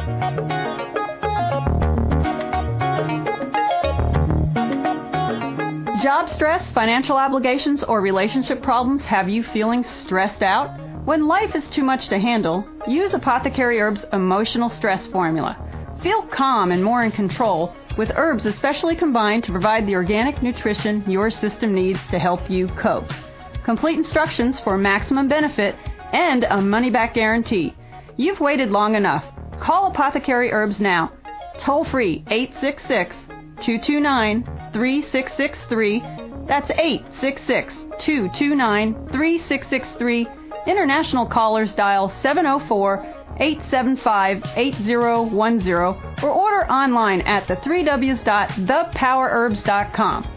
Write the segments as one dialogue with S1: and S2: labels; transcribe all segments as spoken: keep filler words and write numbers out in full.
S1: Job stress, financial obligations, or relationship problems have you feeling stressed out? When life is too much to handle, use Apothecary Herbs Emotional Stress Formula. Feel calm and more in control with herbs especially combined to provide the organic nutrition your system needs to help you cope. Complete instructions for maximum benefit and a money-back guarantee. You've waited long enough. Call Apothecary Herbs now. Toll free eight six six, two two nine, three six six three. That's eight six six, two two nine, three six six three. International callers dial seven oh four, eight seven five, eight oh one oh or order online at the three W's dot the power herbs dot com.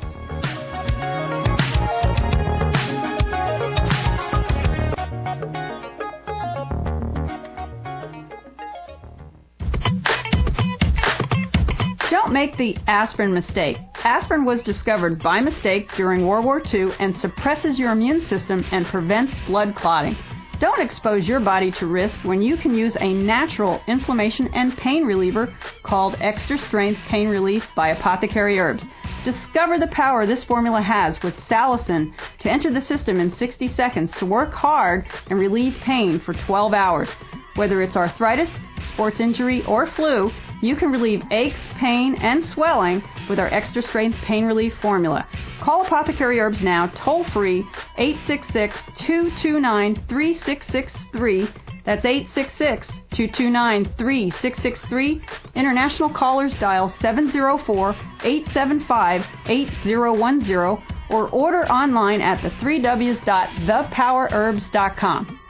S1: Don't make the aspirin mistake. Aspirin was discovered by mistake during World War Two and suppresses your immune system and prevents blood clotting. Don't expose your body to risk when you can use a natural inflammation and pain reliever called Extra Strength Pain Relief by Apothecary Herbs. Discover the power this formula has with salicin to enter the system in sixty seconds to work hard and relieve pain for twelve hours. Whether it's arthritis, sports injury, or flu, you can relieve aches, pain, and swelling with our Extra Strength Pain Relief formula. Call Apothecary Herbs now, toll-free, eight six six, two two nine, three six six three. That's eight six six, two two nine, three six six three. International callers dial seven oh four, eight seven five, eight oh one oh or order online at the three W's dot the power herbs dot com.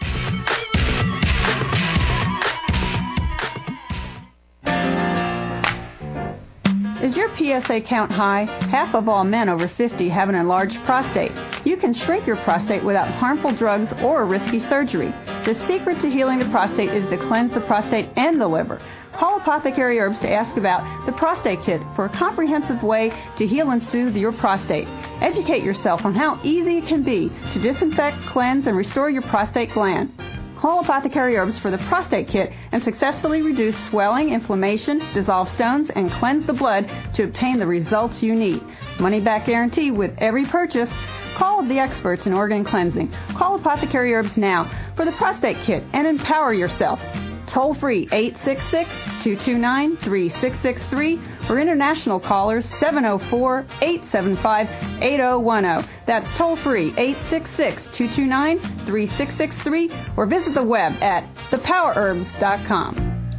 S1: Is your P S A count high? Half of all men over fifty have an enlarged prostate. You can shrink your prostate without harmful drugs or risky surgery. The secret to healing the prostate is to cleanse the prostate and the liver. Call Apothecary Herbs to ask about the Prostate Kit for a comprehensive way to heal and soothe your prostate. Educate yourself on how easy it can be to disinfect, cleanse, and restore your prostate gland. Call Apothecary Herbs for the Prostate Kit and successfully reduce swelling, inflammation, dissolve stones, and cleanse the blood to obtain the results you need. Money back guarantee with every purchase. Call the experts in organ cleansing. Call Apothecary Herbs now for the Prostate Kit and empower yourself. Toll free eight six six, two two nine, three six six three or international callers seven oh four, eight seven five, eight oh one oh. That's toll free eight six six, two two nine, three six six three or visit the web at the power herbs dot com.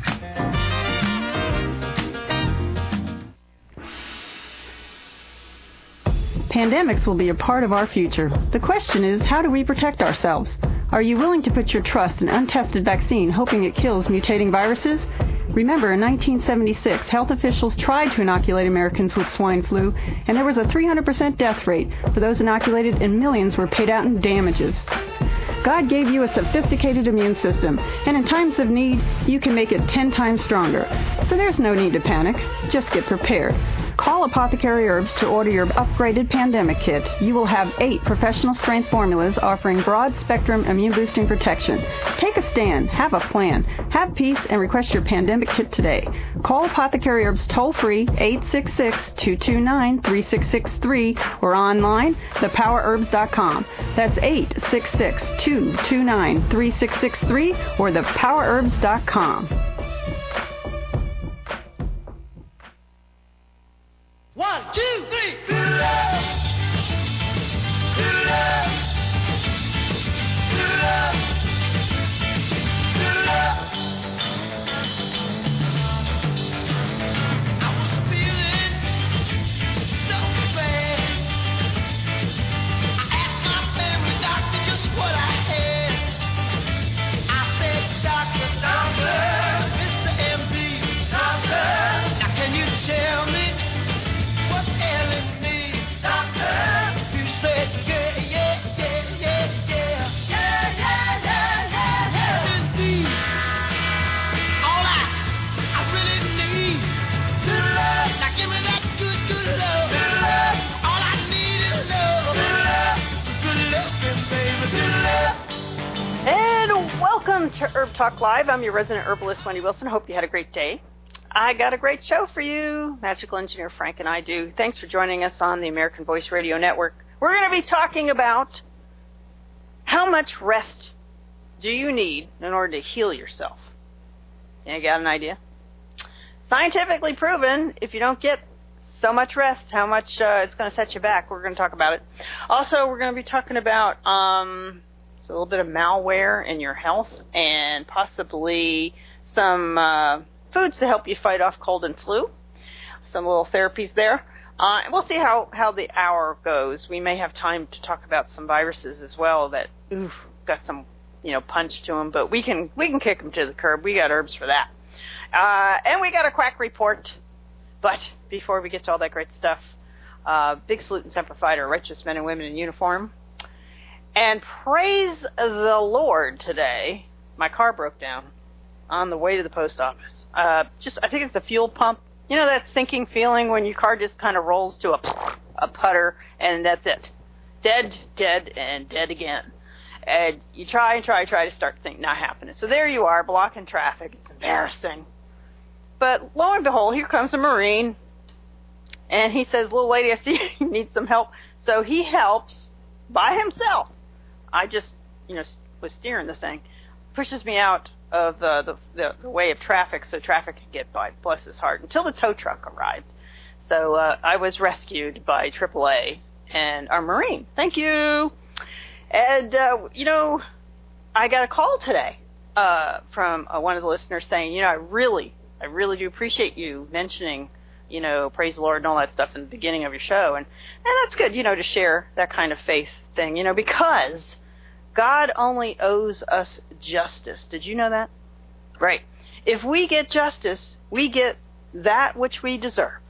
S1: Pandemics will be a part of our future. The question is, how do we protect ourselves? Are you willing to put your trust in untested vaccine, hoping it kills mutating viruses? Remember, in nineteen seventy-six, health officials tried to inoculate Americans with swine flu, and there was a three hundred percent death rate for those inoculated, and millions were paid out in damages. God gave you a sophisticated immune system, and in times of need, you can make it ten times stronger. So there's no need to panic. Just get prepared. Call Apothecary Herbs to order your upgraded pandemic kit. You will have eight professional strength formulas offering broad spectrum immune boosting protection. Take a stand, have a plan, have peace, and request your pandemic kit today. Call Apothecary Herbs toll free eight six six, two two nine, three six six three or online the power herbs dot com. That's eight six six, two two nine, three six six three or the power herbs dot com.
S2: One, two, three. Good love. Good love. Good love. Good love. I was feeling so bad. I asked my family doctor just what I had. I said, Doctor, doctor.
S1: Herb Talk Live. I'm your resident herbalist, Wendy Wilson. Hope you had a great day. I got a great show for you. Magical engineer Frank and I do. Thanks for joining us on the American Voice Radio Network. We're going to be talking about how much rest do you need in order to heal yourself. You got an idea? Scientifically proven, if you don't get so much rest, how much uh, it's going to set you back. We're going to talk about it. Also, we're going to be talking about um, a little bit of malware in your health and possibly some uh, foods to help you fight off cold and flu. Some little therapies there. Uh, and we'll see how, how the hour goes. We may have time to talk about some viruses as well that, oof, got some, you know, punch to them. But we can we can kick them to the curb. We got herbs for that. Uh, and we got a quack report. But before we get to all that great stuff, uh, big salute and semper fi to righteous men and women in uniform. And praise the Lord today, my car broke down on the way to the post office. Uh, just, I think it's the fuel pump. You know that sinking feeling when your car just kind of rolls to a, a putter and that's it. Dead, dead, and dead again. And you try and try and try to start the thing, not happening. So there you are, blocking traffic. It's embarrassing. But lo and behold, here comes a Marine, and he says, little lady, I see you need some help. So he helps by himself. I just, you know, was steering the thing. Pushes me out of uh, the, the the way of traffic so traffic could get by, bless his heart, until the tow truck arrived. So uh, I was rescued by triple A and our Marine. Thank you. And, uh, you know, I got a call today uh, from uh, one of the listeners saying, you know, I really... I really do appreciate you mentioning, you know, praise the Lord and all that stuff in the beginning of your show. And, and that's good, you know, to share that kind of faith thing, you know, because God only owes us justice. Did you know that? Right. If we get justice, we get that which we deserve.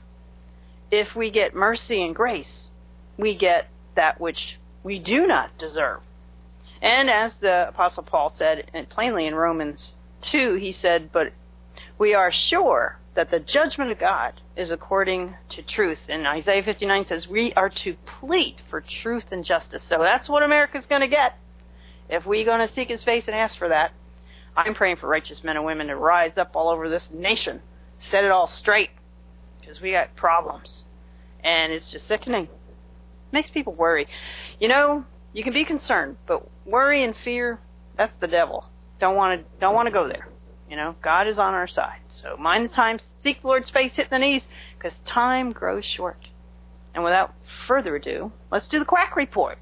S1: If we get mercy and grace, we get that which we do not deserve. And as the Apostle Paul said and plainly in Romans two, he said, but we are sure that the judgment of God is according to truth. And Isaiah fifty-nine says we are to plead for truth and justice. So that's what America's going to get if we're going to seek his face and ask for that. I'm praying for righteous men and women to rise up all over this nation, set it all straight, because we got problems. And it's just sickening. Makes people worry. You know, you can be concerned, but worry and fear, that's the devil. Don't want to don't want to go there. You know, God is on our side. So mind the time, seek the Lord's face, hit the knees, because time grows short. And without further ado, let's do the quack report.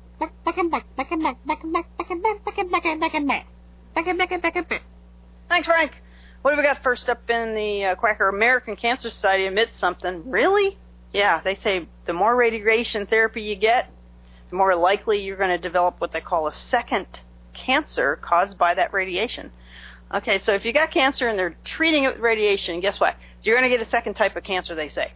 S1: Thanks, Frank. What have we got first up in the uh, Quacker? American Cancer Society admits something. Really? Yeah, they say the more radiation therapy you get, the more likely you're going to develop what they call a second cancer caused by that radiation. Okay, so if you got cancer and they're treating it with radiation, guess what? You're going to get a second type of cancer, they say.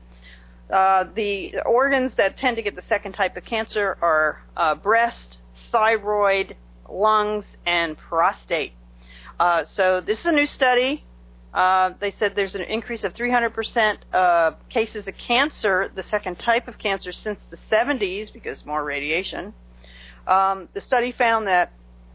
S1: Uh, the organs that tend to get the second type of cancer are uh, breast, thyroid, lungs, and prostate. Uh, so this is a new study. Uh, they said there's an increase of three hundred percent uh, cases of cancer, the second type of cancer, since the seventies because more radiation. Um, the study found that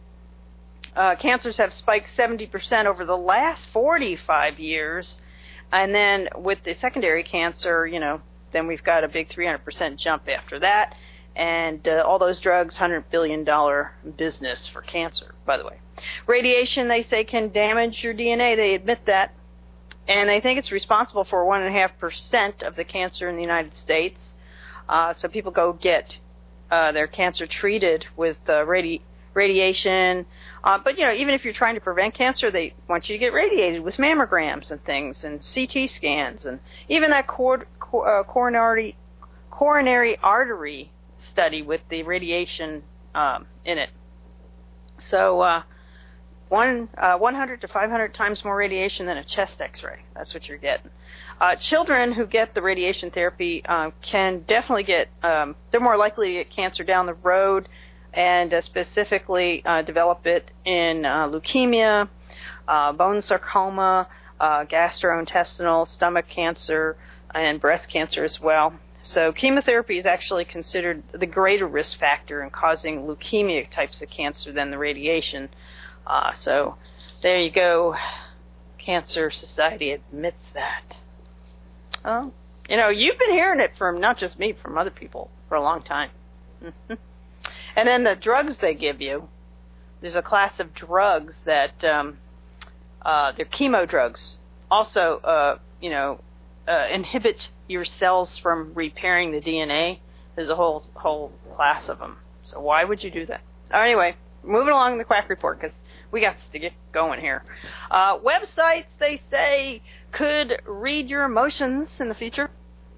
S1: Uh, cancers have spiked seventy percent over the last forty-five years. And then with the secondary cancer, you know, then we've got a big three hundred percent jump after that. And uh, all those drugs, one hundred billion dollars business for cancer, by the way. Radiation, they say, can damage your D N A. They admit that. And they think it's responsible for one point five percent of the cancer in the United States. Uh, so people go get uh, their cancer treated with uh, radi- radiation. Uh, but, you know, even if you're trying to prevent cancer, they want you to get radiated with mammograms and things and C T scans and even that cor- cor- uh, coronary coronary artery study with the radiation um, in it. So uh, one uh, one hundred to five hundred times more radiation than a chest X-ray. That's what you're getting. Uh, children who get the radiation therapy uh, can definitely get, um, they're more likely to get cancer down the road, and uh, specifically uh, develop it in uh, leukemia, uh, bone sarcoma, uh, gastrointestinal, stomach cancer, and breast cancer as well. So chemotherapy is actually considered the greater risk factor in causing leukemia types of cancer than the radiation. Uh, so
S3: There you go. Cancer Society admits that. Oh, you know, you've been hearing it from not just me, from other people for a long time. Mm-hmm. And then the drugs they give you, there's a class of drugs that, um, uh, they're chemo drugs. Also, uh, you know, uh, inhibit your cells from repairing the D N A. There's a whole whole class of them. So why would you do that? Oh, anyway, moving along in the Quack Report, because we got to get going here. Uh, websites, they say, could read your emotions in the future.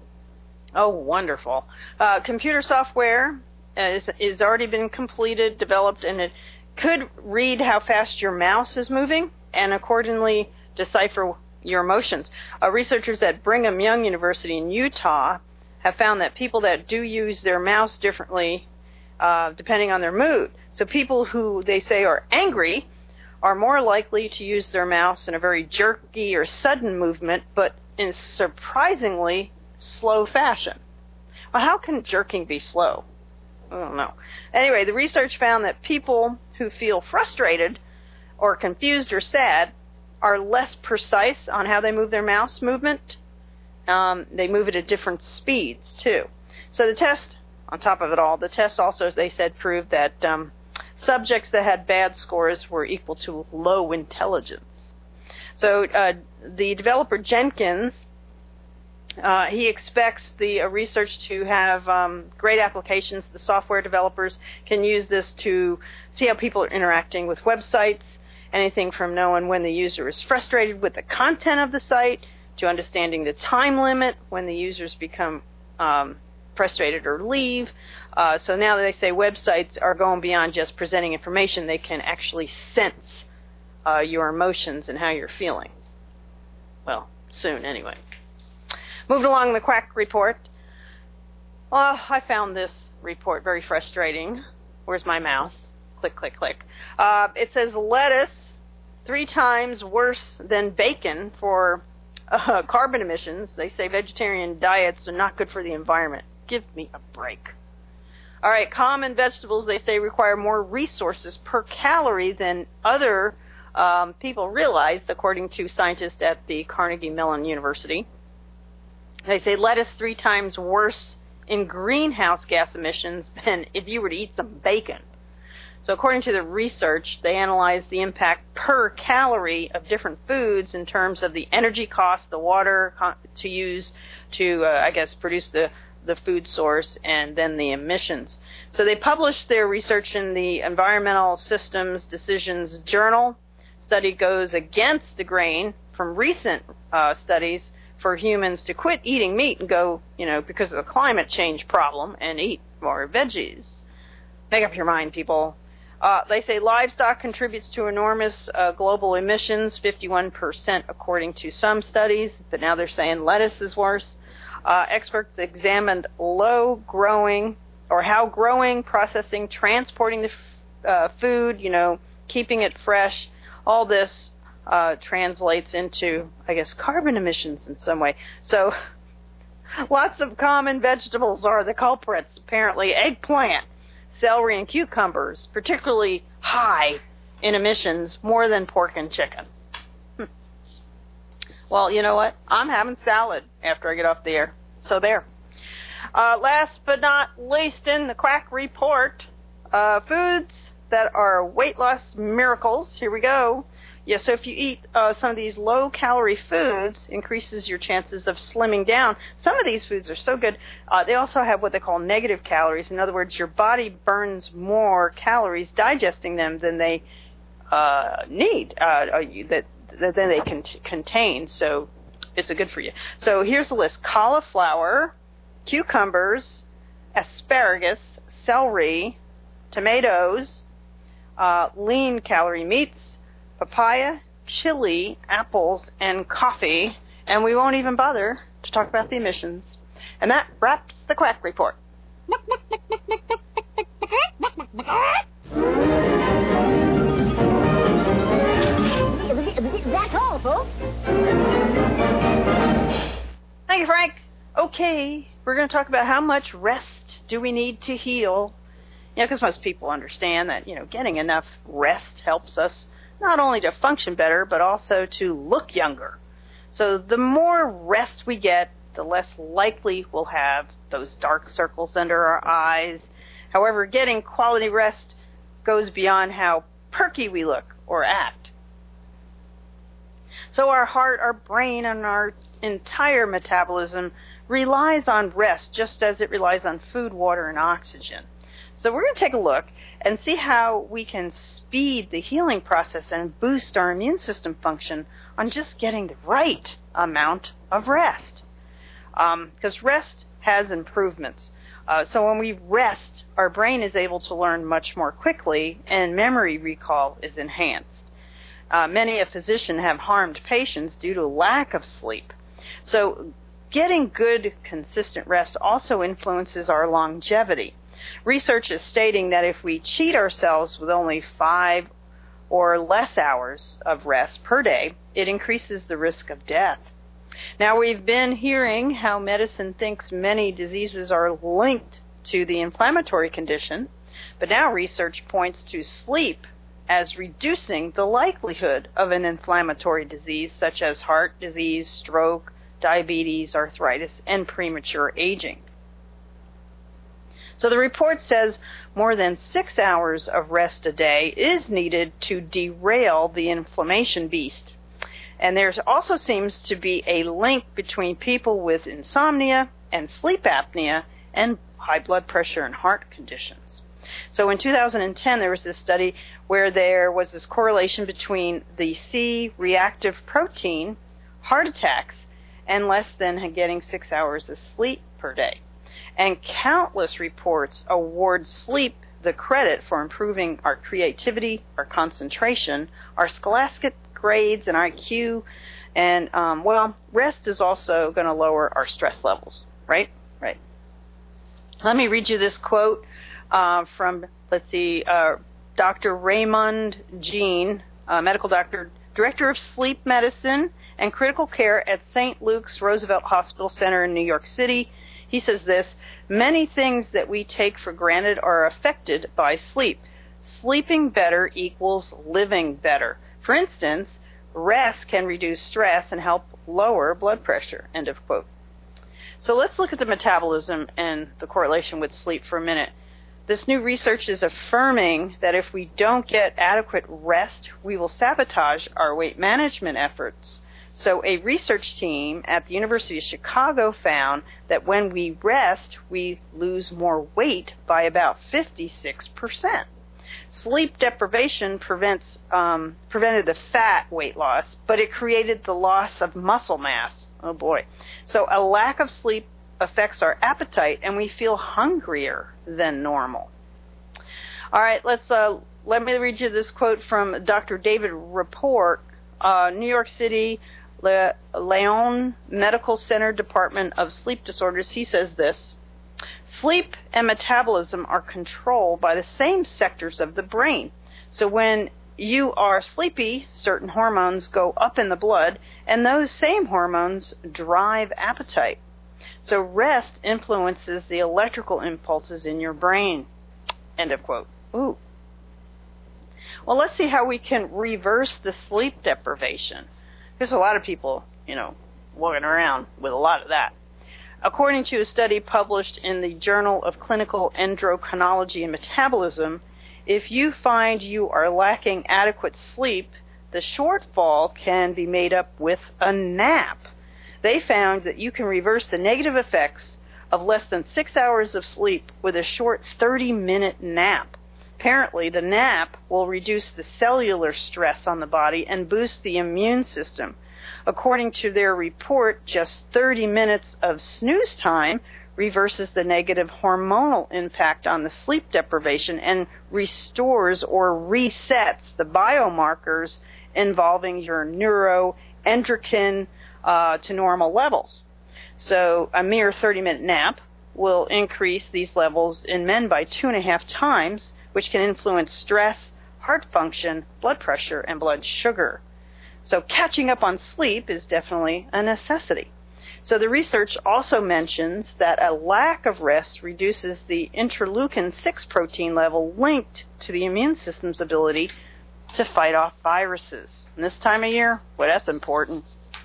S3: Oh, wonderful. Uh, computer software is, is already been completed, developed, and it could read how fast your mouse is moving and accordingly decipher your emotions. Uh, researchers at Brigham Young University in Utah have found that people that do use their mouse differently uh, depending on their mood. So people who they say are angry are more likely to use their mouse in a very jerky or sudden movement, but in surprisingly slow fashion. Well, how can jerking be slow? I don't know. Anyway, the research found that people who feel frustrated or confused or sad are less precise on how they move their mouse movement. Um, they move it at different speeds, too. So the test, on top of it all, the test also, as they said, proved that um, subjects that had bad scores were equal to low intelligence. So uh, the developer Jenkins, uh, he expects the uh, research to have um, great applications. The software developers can use this to see how people are interacting with websites, anything from knowing when the user is frustrated with the content of the site to understanding the time limit when the users become um, frustrated or leave. Uh, so now that they say websites are going beyond just presenting information, they can actually sense uh, your emotions and how you're feeling. Well, soon anyway. Moving along the Quack Report. Oh, I found this report very frustrating. Where's my mouse? Click, click, click. Uh, it says lettuce three times worse than bacon for uh, carbon emissions. They say vegetarian diets are not good for the environment. Give me a break. All right, common vegetables, they say, require more resources per calorie than other um, people realized, according to scientists at the Carnegie Mellon University. They say lettuce three times worse in greenhouse gas emissions than if you were to eat some bacon. So according to the research, they analyzed the impact per calorie of different foods in terms of the energy cost, the water to use to, uh, I guess, produce the, the food source, and then the emissions. So they published their research in the Environmental Systems Decisions Journal. Study goes against the grain from recent uh, studies for humans to quit eating meat and go, you know, because of the climate change problem, and eat more veggies. Make up your mind, people. Uh, they say livestock contributes to enormous uh, global emissions, fifty-one percent according to some studies, but now they're saying lettuce is worse. Uh, experts examined low growing, or how growing, processing, transporting the f- uh, food, you know, keeping it fresh, all this uh, translates into, I guess, carbon emissions in some way. So lots of common vegetables are the culprits, apparently. Eggplant, celery, and cucumbers, particularly high in emissions, more than pork and chicken. Hm. Well, you know what? I'm having salad after I get off the air. So there. Uh, last but not least in the Quack Report, uh, foods that are weight loss miracles. Here we go. Yeah, so if you eat uh, some of these low-calorie foods, increases your chances of slimming down. Some of these foods are so good. Uh, they also have what they call negative calories. In other words, your body burns more calories digesting them than they uh, need, uh, that, that than they can contain. So it's a good for you. So here's the list: cauliflower, cucumbers, asparagus, celery, tomatoes, uh, lean calorie meats, papaya, chili, apples, and coffee, and we won't even bother to talk about the emissions. And that wraps the Quack Report.
S4: That's all, folks.
S3: Thank you, Frank. Okay, we're going to talk about how much rest do we need to heal. You know, because most people understand that, you know, getting enough rest helps us not only to function better, but also to look younger. So the more rest we get, the less likely we'll have those dark circles under our eyes. However, getting quality rest goes beyond how perky we look or act. So our heart, our brain, and our entire metabolism relies on rest just as it relies on food, water, and oxygen. So we're going to take a look and see how we can speed the healing process and boost our immune system function on just getting the right amount of rest. Because um, rest has improvements. Uh, so when we rest, our brain is able to learn much more quickly, and memory recall is enhanced. Uh, many a physician have harmed patients due to lack of sleep. So getting good, consistent rest also influences our longevity. Research is stating that if we cheat ourselves with only five or less hours of rest per day, it increases the risk of death. Now, we've been hearing how medicine thinks many diseases are linked to the inflammatory condition, but now research points to sleep as reducing the likelihood of an inflammatory disease such as heart disease, stroke, diabetes, arthritis, and premature aging. So the report says more than six hours of rest a day is needed to derail the inflammation beast. And there also seems to be a link between people with insomnia and sleep apnea and high blood pressure and heart conditions. So in two thousand ten, there was this study where there was this correlation between the C-reactive protein, heart attacks, and less than getting six hours of sleep per day. And countless reports award sleep the credit for improving our creativity, our concentration, our scholastic grades, and I Q. And, um, well, rest is also going to lower our stress levels, right? Right. Let me read you this quote uh, from, let's see, uh, Doctor Raymond Jean, uh, medical doctor, director of sleep medicine and critical care at Saint Luke's Roosevelt Hospital Center in New York City. He says this: many things that we take for granted are affected by sleep. Sleeping better equals living better. For instance, rest can reduce stress and help lower blood pressure, end of quote. So let's look at the metabolism and the correlation with sleep for a minute. This new research is affirming that if we don't get adequate rest, we will sabotage our weight management efforts. So a research team at the University of Chicago found that when we rest, we lose more weight by about fifty-six percent. Sleep deprivation prevents um, prevented the fat weight loss, but it created the loss of muscle mass. Oh boy. So a lack of sleep affects our appetite, and we feel hungrier than normal. All right, let's uh, let me read you this quote from Doctor David Rapport, uh, New York City, Le- Leon Medical Center Department of Sleep Disorders. He says this: sleep and metabolism are controlled by the same sectors of the brain. So when you are sleepy, certain hormones go up in the blood, and those same hormones drive appetite. So rest influences the electrical impulses in your brain. End of quote. Ooh. Well, let's see how we can reverse the sleep deprivation. There's a lot of people, you know, walking around with a lot of that. According to a study published in the Journal of Clinical Endocrinology and Metabolism, if you find you are lacking adequate sleep, the shortfall can be made up with a nap. They found that you can reverse the negative effects of less than six hours of sleep with a short thirty-minute nap. Apparently, the nap will reduce the cellular stress on the body and boost the immune system. According to their report, just thirty minutes of snooze time reverses the negative hormonal impact on the sleep deprivation and restores or resets the biomarkers involving your neuroendocrine uh, to normal levels. So a mere thirty-minute nap will increase these levels in men by two and a half times, which can influence stress, heart function, blood pressure, and blood sugar. So catching up on sleep is definitely a necessity. So the research also mentions that a lack of rest reduces the interleukin six protein level linked to the immune system's ability to fight off viruses. And this time of year, well, that's important.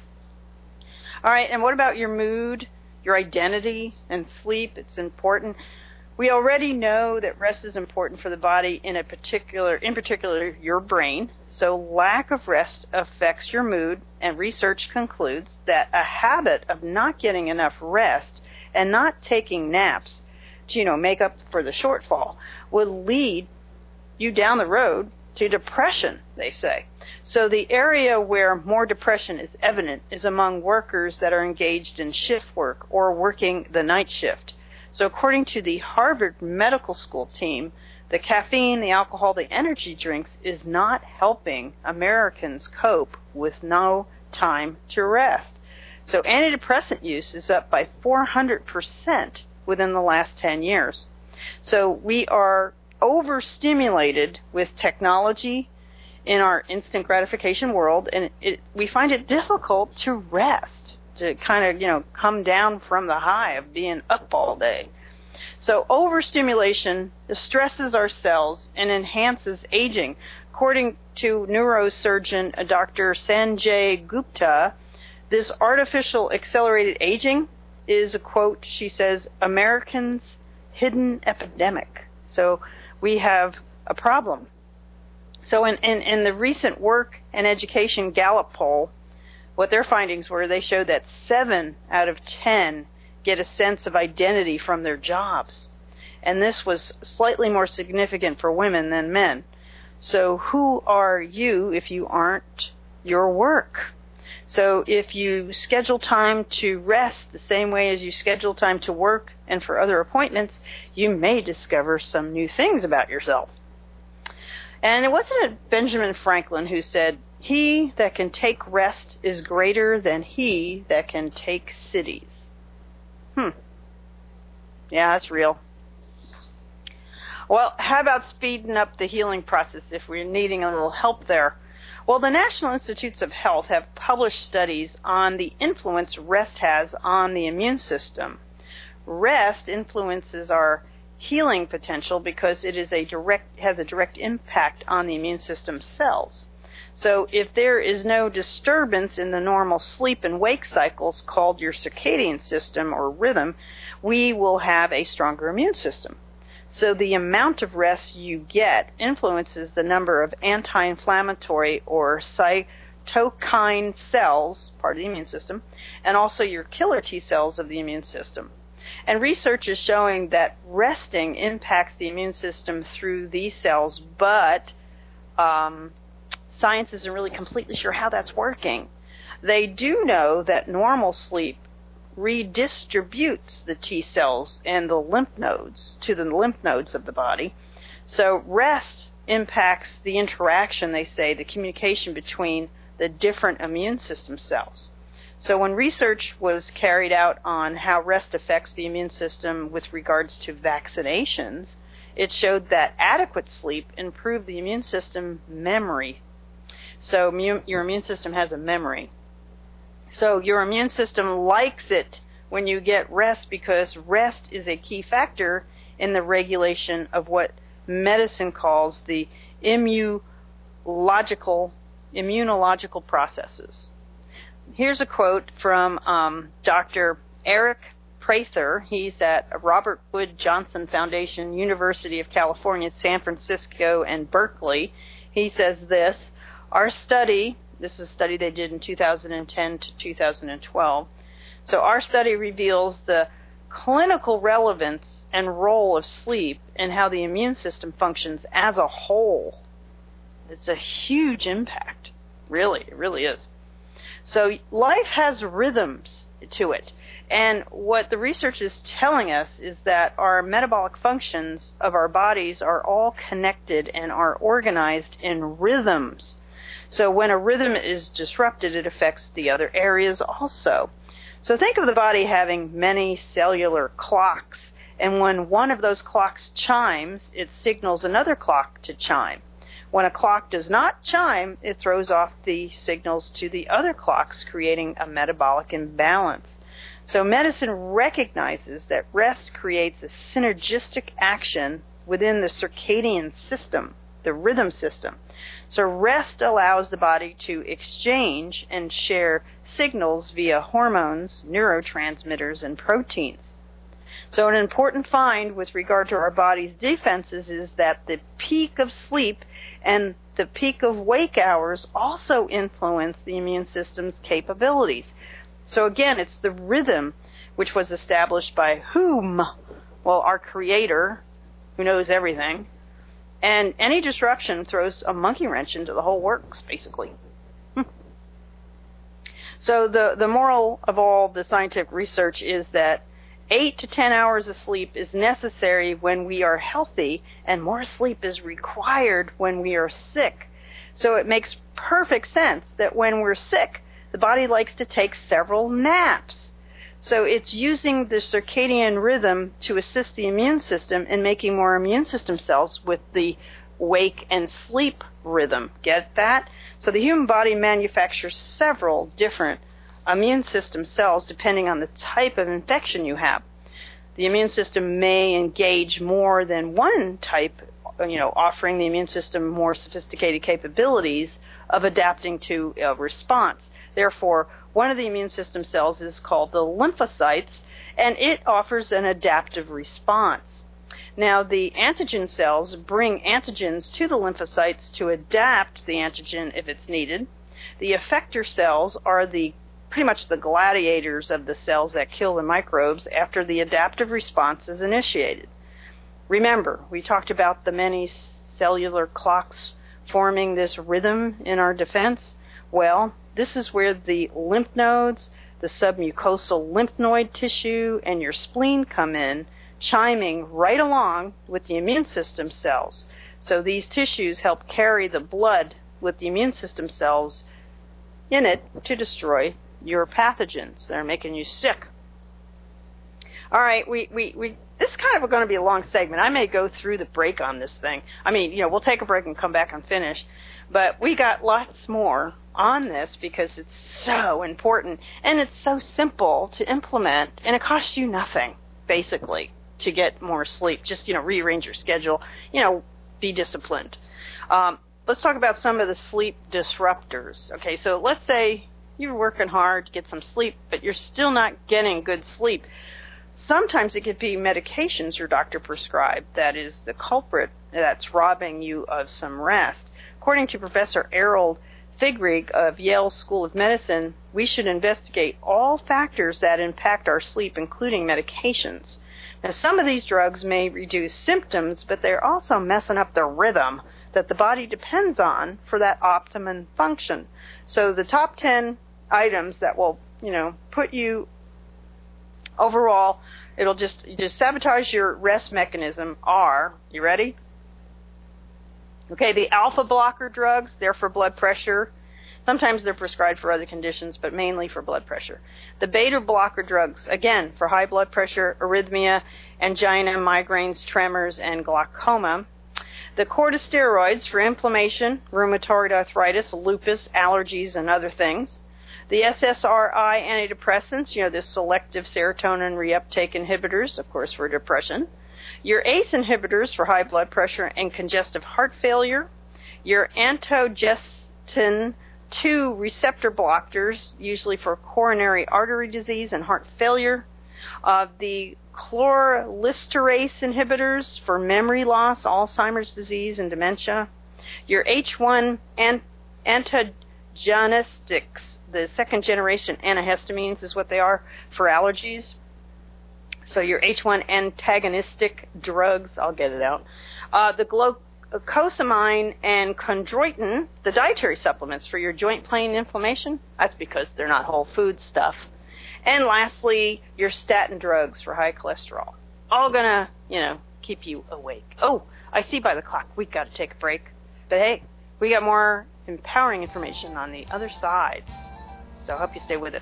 S3: All right, and what about your mood, your identity, and sleep? It's important. We already know that rest is important for the body, in a particular, in particular, your brain. So lack of rest affects your mood, and research concludes that a habit of not getting enough rest and not taking naps to, you know, make up for the shortfall will lead you down the road to depression, they say. So the area where more depression is evident is among workers that are engaged in shift work or working the night shift. So according to the Harvard Medical School team, the caffeine, the alcohol, the energy drinks is not helping Americans cope with no time to rest. So antidepressant use is up by four hundred percent within the last ten years. So we are overstimulated with technology in our instant gratification world, and it, we find it difficult to rest, to kind of, you know, come down from the high of being up all day. So overstimulation stresses our cells and enhances aging. According to neurosurgeon Doctor Sanjay Gupta, this artificial accelerated aging is a quote, she says, Americans' hidden epidemic. So we have a problem. So in, in, in the recent Work and Education Gallup poll, what their findings were, they showed that seven out of ten get a sense of identity from their jobs. And this was slightly more significant for women than men. So who are you if you aren't your work? So if you schedule time to rest the same way as you schedule time to work and for other appointments, you may discover some new things about yourself. And it wasn't Benjamin Franklin who said, "He that can take rest is greater than he that can take cities." Hmm. Yeah, that's real. Well, how about speeding up the healing process if we're needing a little help there? Well, the National Institutes of Health have published studies on the influence rest has on the immune system. Rest influences our healing potential because it is a direct has a direct impact on the immune system cells. So if there is no disturbance in the normal sleep and wake cycles called your circadian system or rhythm, we will have a stronger immune system. So the amount of rest you get influences the number of anti-inflammatory or cytokine cells, part of the immune system, and also your killer T cells of the immune system. And research is showing that resting impacts the immune system through these cells, but um, science isn't really completely sure how that's working. They do know that normal sleep redistributes the T cells and the lymph nodes to the lymph nodes of the body. So rest impacts the interaction, they say, the communication between the different immune system cells. So when research was carried out on how rest affects the immune system with regards to vaccinations, it showed that adequate sleep improved the immune system memory. So mu- your immune system has a memory. So your immune system likes it when you get rest because rest is a key factor in the regulation of what medicine calls the immunological, immunological processes. Here's a quote from um, Doctor Eric Prather. He's at Robert Wood Johnson Foundation, University of California, San Francisco, and Berkeley. He says this, our study, this is a study they did in two thousand ten to two thousand twelve, so our study reveals the clinical relevance and role of sleep and how the immune system functions as a whole. It's a huge impact. Really, it really is. So life has rhythms to it. And what the research is telling us is that our metabolic functions of our bodies are all connected and are organized in rhythms. So when a rhythm is disrupted, it affects the other areas also. So think of the body having many cellular clocks, and when one of those clocks chimes, it signals another clock to chime. When a clock does not chime, it throws off the signals to the other clocks, creating a metabolic imbalance. So medicine recognizes that rest creates a synergistic action within the circadian system, the rhythm system. So rest allows the body to exchange and share signals via hormones, neurotransmitters, and proteins. So an important find with regard to our body's defenses is that the peak of sleep and the peak of wake hours also influence the immune system's capabilities. So again, it's the rhythm which was established by whom? Well, our Creator, who knows everything. And any disruption throws a monkey wrench into the whole works, basically. So the, the moral of all the scientific research is that eight to ten hours of sleep is necessary when we are healthy, and more sleep is required when we are sick. So it makes perfect sense that when we're sick, the body likes to take several naps. So it's using the circadian rhythm to assist the immune system in making more immune system cells with the wake and sleep rhythm. Get that? So the human body manufactures several different immune system cells depending on the type of infection you have. The immune system may engage more than one type, you know, offering the immune system more sophisticated capabilities of adapting to a response. Therefore, one of the immune system cells is called the lymphocytes, and it offers an adaptive response. Now, the antigen cells bring antigens to the lymphocytes to adapt the antigen if it's needed. The effector cells are the pretty much the gladiators of the cells that kill the microbes after the adaptive response is initiated. Remember, we talked about the many cellular clocks forming this rhythm in our defense. Well, this is where the lymph nodes, the submucosal lymph node tissue, and your spleen come in, chiming right along with the immune system cells. So these tissues help carry the blood with the immune system cells in it to destroy your pathogens that are making you sick. All right, we, we, we this is kind of going to be a long segment. I may go through the break on this thing. I mean, you know, we'll take a break and come back and finish. But we got lots more on this because it's so important and it's so simple to implement, and it costs you nothing, basically, to get more sleep. Just, you know, rearrange your schedule, you know, be disciplined. Um, let's talk about some of the sleep disruptors. Okay, so let's say you're working hard to get some sleep, but you're still not getting good sleep. Sometimes it could be medications your doctor prescribed that is the culprit that's robbing you of some rest. According to Professor Errol Figrig of Yale School of Medicine, we should investigate all factors that impact our sleep, including medications. Now, some of these drugs may reduce symptoms, but they're also messing up the rhythm that the body depends on for that optimum function. So the top ten items that will, you know, put you overall, it'll just just sabotage your rest mechanism are, you ready? Okay, the alpha blocker drugs, they're for blood pressure. Sometimes they're prescribed for other conditions, but mainly for blood pressure. The beta blocker drugs, again, for high blood pressure, arrhythmia, angina, migraines, tremors, and glaucoma. The corticosteroids for inflammation, rheumatoid arthritis, lupus, allergies, and other things. The S S R I antidepressants, you know, the selective serotonin reuptake inhibitors, of course, for depression. Your A C E inhibitors for high blood pressure and congestive heart failure. Your angiotensin two receptor blockers, usually for coronary artery disease and heart failure. Uh, the chlorylisterase inhibitors for memory loss, Alzheimer's disease, and dementia. Your H one an- antagonistics, the second generation antihistamines is what they are for allergies. So your H one antagonistic drugs, I'll get it out. Uh, the glucosamine and chondroitin, the dietary supplements for your joint pain inflammation. That's because they're not whole food stuff. And lastly, your statin drugs for high cholesterol. All gonna, you know, keep you awake. Oh, I see by the clock we got to take a break. But hey, we got more empowering information on the other side. So I hope you stay with us.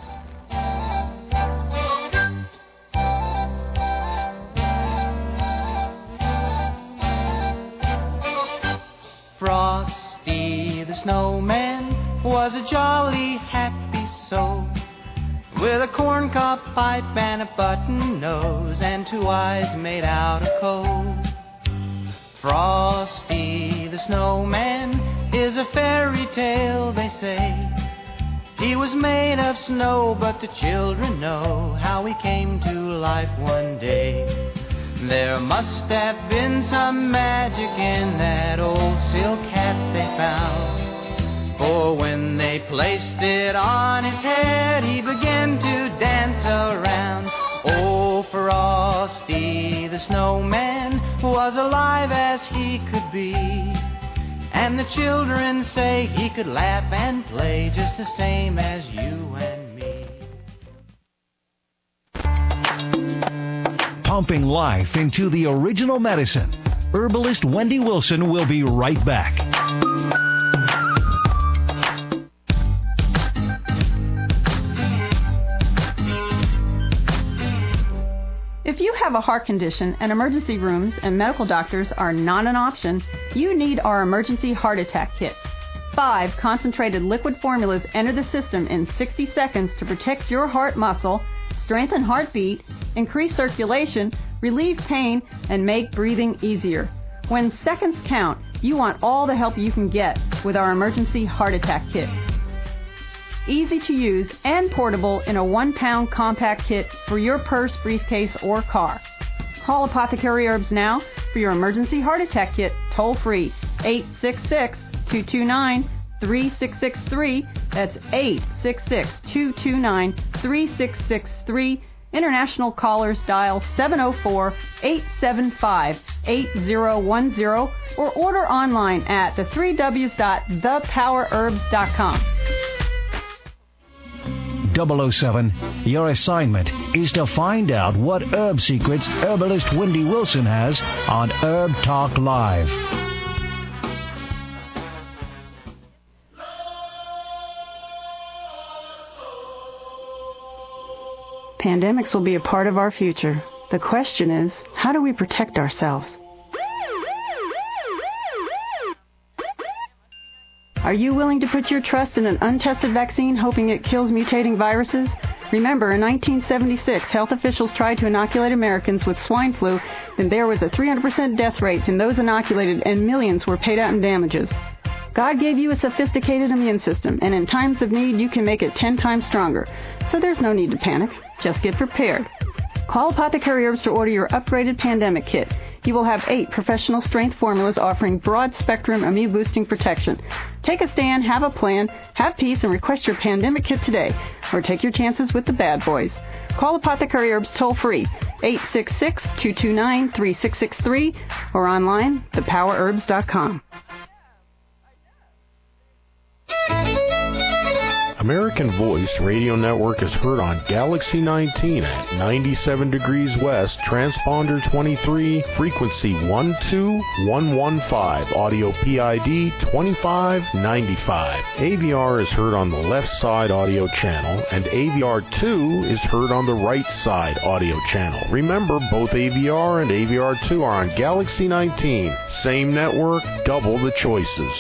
S4: Frosty the snowman was a jolly happy soul, with a corncob pipe and a button nose and two eyes made out of coal. Frosty the snowman is a fairy tale, they say. He was made of snow, but the children know how he came to life one day. There must have been some magic in that old silk hat they found, for when they placed it on his head, he began to dance around. Oh, Frosty the Snowman was alive as he could be, and the children say he could laugh and play just the same as you and me.
S5: Pumping life into the original medicine. Herbalist Wendy Wilson will be right back.
S1: If you have a heart condition and emergency rooms and medical doctors are not an option, you need our emergency heart attack kit. Five concentrated liquid formulas enter the system in sixty seconds to protect your heart muscle, strengthen heartbeat, increase circulation, relieve pain, and make breathing easier. When seconds count, you want all the help you can get with our emergency heart attack kit. Easy to use and portable in a one-pound compact kit for your purse, briefcase, or car. Call Apothecary Herbs now for your emergency heart attack kit toll-free, eight six six, two two nine, three six six three. That's eight six six, two two nine, three six six three. International callers dial seven oh four, eight seven five, eight oh one oh or order online at the three W's dot the power herbs dot com.
S5: double oh seven, your assignment is to find out what herb secrets herbalist Wendy Wilson has on Herb Talk Live.
S1: Pandemics will be a part of our future. The question is, how do we protect ourselves? Are you willing to put your trust in an untested vaccine hoping it kills mutating viruses? Remember, in nineteen seventy-six, health officials tried to inoculate Americans with swine flu, and there was a three hundred percent death rate in those inoculated, and millions were paid out in damages. God gave you a sophisticated immune system, and in times of need, you can make it ten times stronger. So there's no need to panic. Just get prepared. Call Apothecary Herbs to order your upgraded pandemic kit. You will have eight professional strength formulas offering broad spectrum immune boosting protection. Take a stand, have a plan, have peace, and request your pandemic kit today, or take your chances with the bad boys. Call Apothecary Herbs toll free, eight six six, two two nine, three six six three, or online, the power herbs dot com.
S6: American Voice Radio Network is heard on Galaxy nineteen at ninety-seven degrees west, transponder twenty-three, frequency one two one one five, audio P I D twenty-five ninety-five. A V R is heard on the left side audio channel, and A V R two is heard on the right side audio channel. Remember, both A V R and A V R two are on Galaxy nineteen. Same network, double the choices.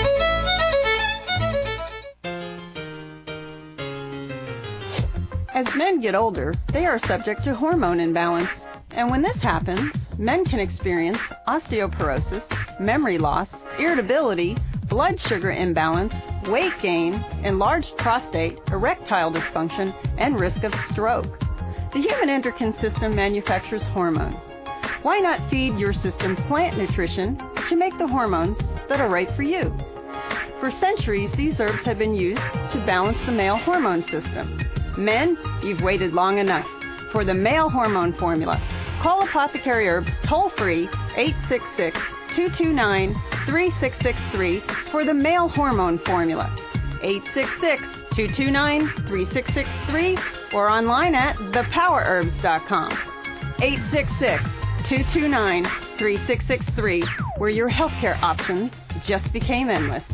S1: As men get older, they are subject to hormone imbalance. And when this happens, men can experience osteoporosis, memory loss, irritability, blood sugar imbalance, weight gain, enlarged prostate, erectile dysfunction, and risk of stroke. The human endocrine system manufactures hormones. Why not feed your system plant nutrition to make the hormones that are right for you? For centuries, these herbs have been used to balance the male hormone system. Men, you've waited long enough for the male hormone formula. Call Apothecary Herbs toll-free, eight six six, two two nine, three six six three for the male hormone formula, eight six six, two two nine, three six six three, or online at the power herbs dot com, eight six six, two two nine, three six six three, where your healthcare options just became endless.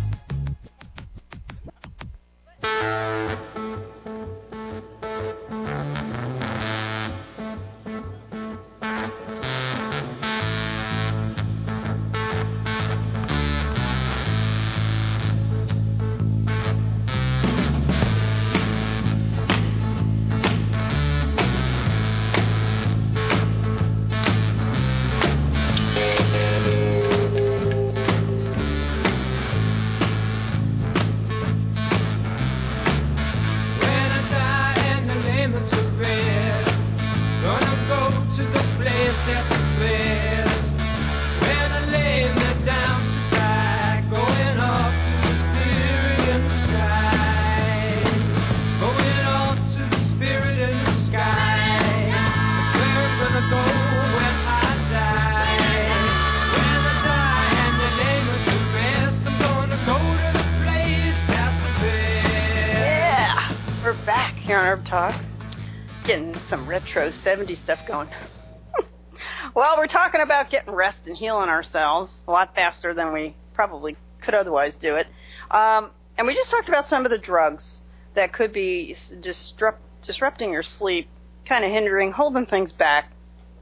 S3: here on Herb Talk. Getting some retro seventies stuff going. Well, we're talking about getting rest and healing ourselves a lot faster than we probably could otherwise do it. Um, and we just talked about some of the drugs that could be disrupt, disrupting your sleep, kind of hindering, holding things back.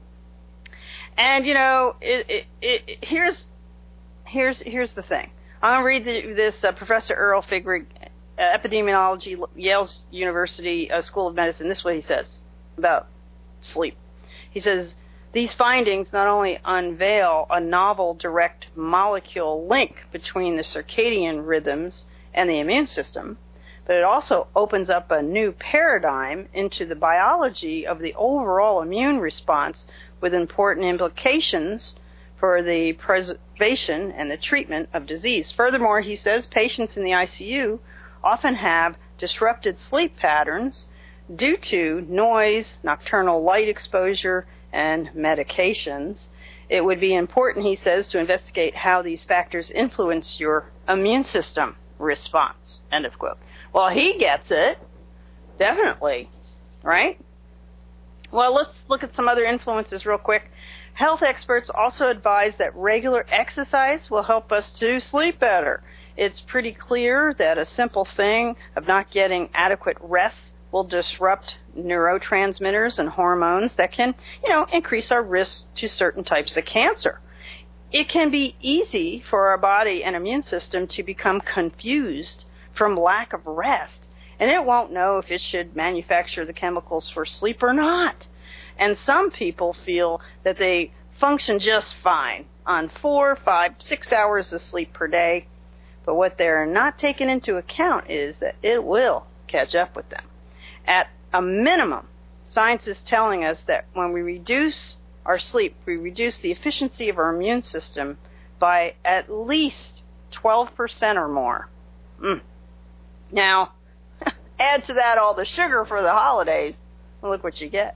S3: And, you know, it, it, it, here's here's here's the thing. I'm going to read the, this uh, Professor Earl Figrig, uh, epidemiology, Yale University uh, School of Medicine. This is what he says about sleep. He says, these findings not only unveil a novel direct molecule link between the circadian rhythms and the immune system, but it also opens up a new paradigm into the biology of the overall immune response with important implications for the preservation and the treatment of disease. Furthermore, he says patients in the I C U often have disrupted sleep patterns due to noise, nocturnal light exposure, and medications. It would be important, he says, to investigate how these factors influence your immune system response. End of quote. Well, he gets it. Definitely. Right? Well, let's look at some other influences real quick. Health experts also advise that regular exercise will help us to sleep better. It's pretty clear that a simple thing of not getting adequate rest will disrupt neurotransmitters and hormones that can, you know, increase our risk to certain types of cancer. It can be easy for our body and immune system to become confused from lack of rest, and it won't know if it should manufacture the chemicals for sleep or not. And some people feel that they function just fine on four, five, six hours of sleep per day, but what they're not taking into account is that it will catch up with them. At a minimum, science is telling us that when we reduce our sleep, we reduce the efficiency of our immune system by at least twelve percent or more. Mm. Now, add to that all the sugar for the holidays, and look what you get.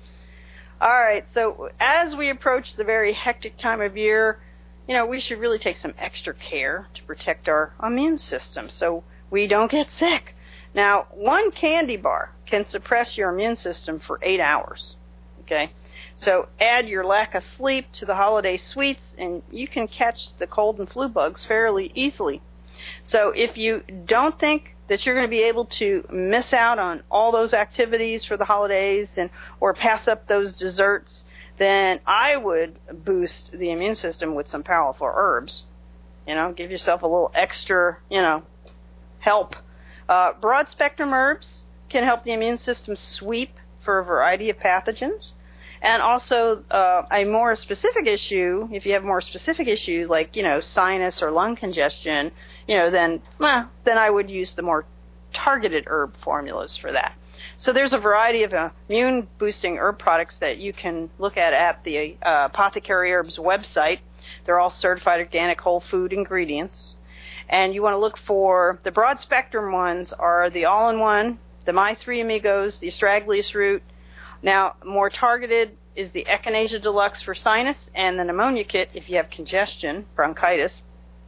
S3: All right, so as we approach the very hectic time of year, you know, we should really take some extra care to protect our immune system so we don't get sick. Now, one candy bar can suppress your immune system for eight hours, okay? So add your lack of sleep to the holiday sweets, and you can catch the cold and flu bugs fairly easily. So if you don't think that you're going to be able to miss out on all those activities for the holidays and or pass up those desserts, then I would boost the immune system with some powerful herbs. You know, give yourself a little extra, you know, help. Uh, broad-spectrum herbs can help the immune system sweep for a variety of pathogens. And also uh, a more specific issue, if you have more specific issues like, you know, sinus or lung congestion, you know, then, well, then I would use the more targeted herb formulas for that. So there's a variety of uh, immune-boosting herb products that you can look at at the uh, Apothecary Herbs website. They're all certified organic whole food ingredients. And you want to look for, the broad-spectrum ones are the all-in-one, the My Three Amigos, the Astragalus root. Now, more targeted is the Echinacea Deluxe for sinus and the pneumonia kit if you have congestion, bronchitis.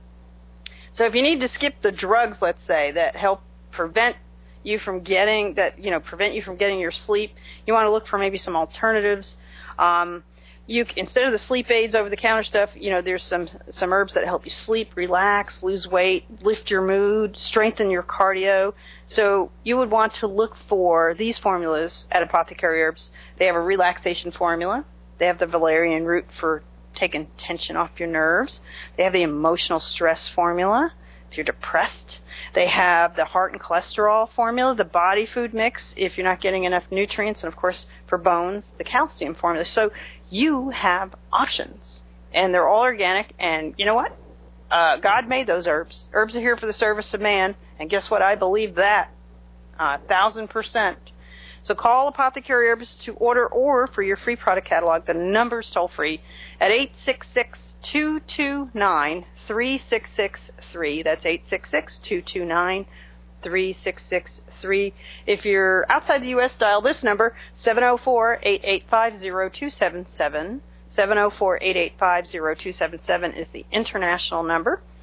S3: So if you need to skip the drugs, let's say, that help prevent you from getting that, you know, prevent you from getting your sleep, you want to look for maybe some alternatives. Um, you instead of the sleep aids, over-the-counter stuff, you know, there's some some herbs that help you sleep, relax, lose weight, lift your mood, strengthen your cardio. So you would want to look for these formulas at Apothecary Herbs. They have a relaxation formula. They have the valerian root for taking tension off your nerves. They have the emotional stress formula if you're depressed. They have the heart and cholesterol formula, the body food mix if you're not getting enough nutrients, and of course for bones, the calcium formula. So you have options, and they're all organic. And you know what? Uh, God made those herbs. Herbs are here for the service of man, and guess what? I believe that a uh, thousand percent. So call Apothecary Herbs to order or for your free product catalog. The number's toll free at eight six six, two two nine, three six six three. That's eight six six, two two nine, three six six three. If you're outside the U S, dial this number, seven oh four, eight eight five, oh two seven seven. seven oh four, eight eight five, oh two seven seven is the international number.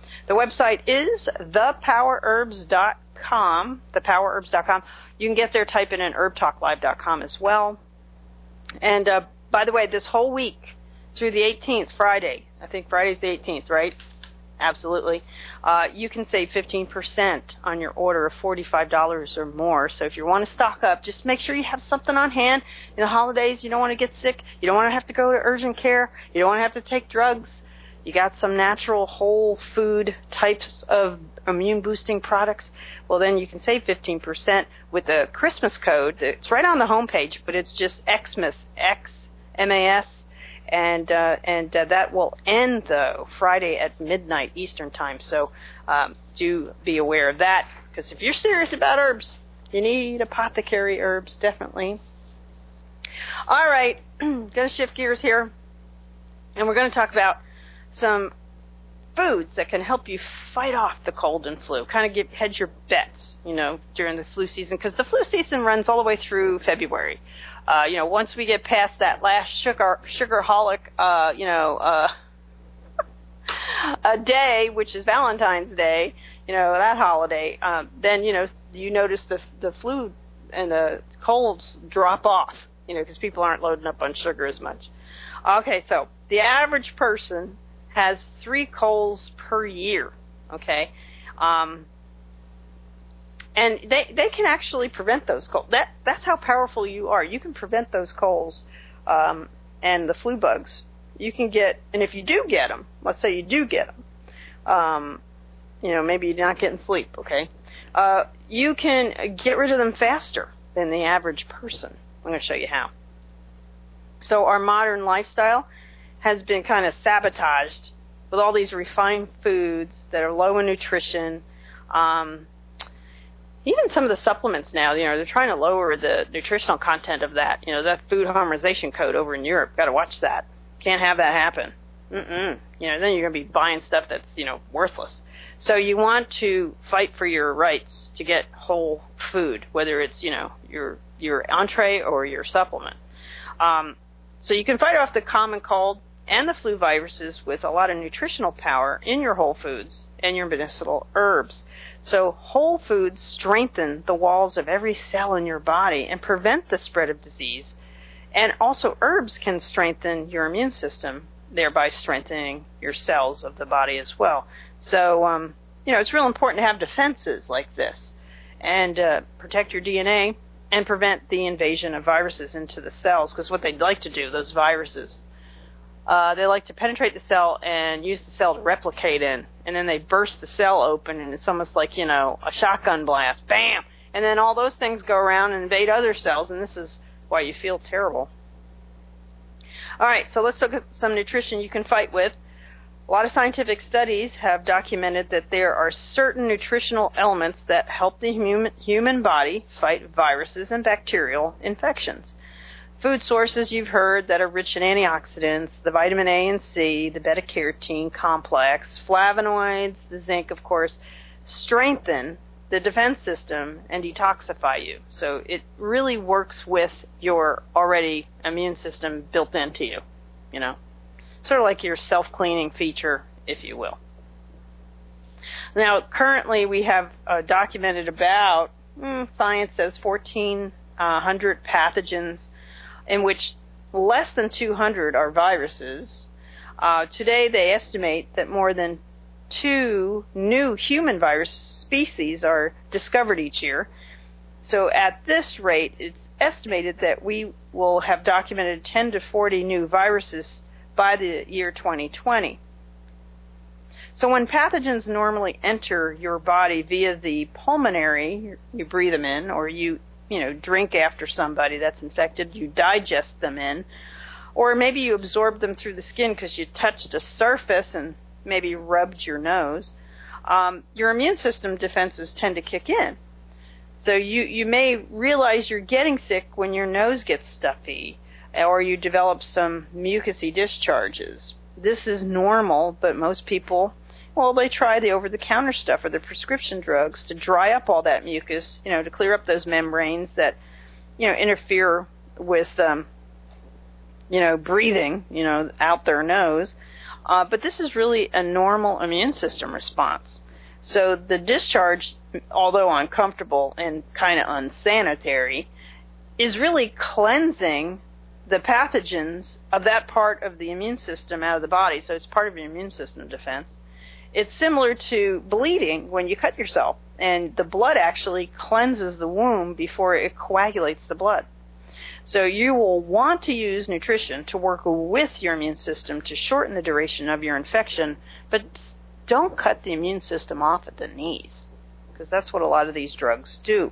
S3: The website is the power herbs dot com, the power herbs dot com. You can get there, type in herb talk live dot com as well. And uh, by the way, this whole week through the eighteenth, Friday, I think Friday's the eighteenth, right? Absolutely. Uh, you can save fifteen percent on your order of forty-five dollars or more. So if you want to stock up, just make sure you have something on hand. In the holidays, you don't want to get sick. You don't want to have to go to urgent care. You don't want to have to take drugs. You got some natural whole food types of immune boosting products. Well, then you can save fifteen percent with the Christmas code. It's right on the homepage, but it's just Xmas, X M A S. And uh, and uh, that will end, though, Friday at midnight Eastern Time. So um, do be aware of that, because if you're serious about herbs, you need apothecary herbs, definitely. All right, going to shift gears here, and we're going to talk about some foods that can help you fight off the cold and flu, kind of get, hedge your bets, you know, during the flu season, because the flu season runs all the way through February. Uh, you know, once we get past that last sugar sugarholic, uh, you know, uh, a day, which is Valentine's Day, you know, that holiday, um, then, you know, you notice the the flu and the colds drop off, you know, because people aren't loading up on sugar as much. Okay, so the average person has three colds per year, okay? Um, and they they can actually prevent those colds. That, that's how powerful you are. You can prevent those colds um, and the flu bugs. You can get, and if you do get them, let's say you do get them, um, you know, maybe you're not getting sleep, okay? Uh, you can get rid of them faster than the average person. I'm going to show you how. So our modern lifestyle has been kind of sabotaged with all these refined foods that are low in nutrition. Um, even some of the supplements now, you know, they're trying to lower the nutritional content of that. You know, that food harmonization code over in Europe, got to watch that. Can't have that happen. Mm-mm. You know, then you're going to be buying stuff that's, you know, worthless. So you want to fight for your rights to get whole food, whether it's, you know, your your entree or your supplement. Um, so you can fight off the common cold and the flu viruses with a lot of nutritional power in your whole foods and your medicinal herbs. So whole foods strengthen the walls of every cell in your body and prevent the spread of disease. And also herbs can strengthen your immune system, thereby strengthening your cells of the body as well. So, um, you know, it's real important to have defenses like this and uh, protect your D N A and prevent the invasion of viruses into the cells, because what they'd like to do, those viruses, uh, they like to penetrate the cell and use the cell to replicate in, and then they burst the cell open, and it's almost like, you know, a shotgun blast, bam, and then all those things go around and invade other cells, and this is why you feel terrible. All right, so let's look at some nutrition you can fight with. A lot of scientific studies have documented that there are certain nutritional elements that help the human, human body fight viruses and bacterial infections. Food sources you've heard that are rich in antioxidants, the vitamin A and C, the beta-carotene complex, flavonoids, the zinc, of course, strengthen the defense system and detoxify you. So it really works with your already immune system built into you, you know. Sort of like your self-cleaning feature, if you will. Now, currently we have uh, documented about, mm, science says, fourteen hundred pathogens, in which less than two hundred are viruses. Uh, today they estimate that more than two new human virus species are discovered each year. So at this rate, it's estimated that we will have documented ten to forty new viruses by the year twenty twenty. So when pathogens normally enter your body via the pulmonary, you breathe them in, or you, you know, drink after somebody that's infected, you digest them in, or maybe you absorb them through the skin because you touched a surface and maybe rubbed your nose, um, your immune system defenses tend to kick in. So you, you may realize you're getting sick when your nose gets stuffy, or you develop some mucousy discharges. This is normal, but most people, well, they try the over-the-counter stuff or the prescription drugs to dry up all that mucus, you know, to clear up those membranes that, you know, interfere with, um, you know, breathing, you know, out their nose. Uh, but this is really a normal immune system response. So the discharge, although uncomfortable and kind of unsanitary, is really cleansing the pathogens of that part of the immune system out of the body. So it's part of your immune system defense. It's similar to bleeding when you cut yourself, and the blood actually cleanses the wound before it coagulates the blood. So you will want to use nutrition to work with your immune system to shorten the duration of your infection, but don't cut the immune system off at the knees, because that's what a lot of these drugs do.